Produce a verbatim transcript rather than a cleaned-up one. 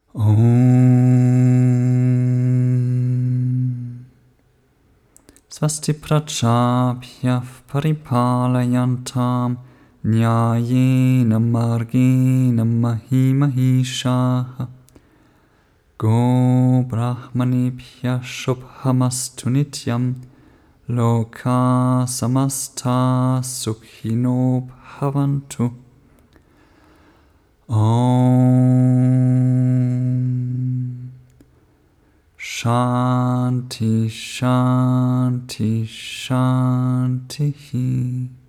Om Swasti Prajabhya Paripalayantam Nyayena Margena Mahimahishaha Go Brahmanebhya Shubhamastu Nityam Loka Samasta Sukhino Bhavantu. Om Shanti Shanti Shanti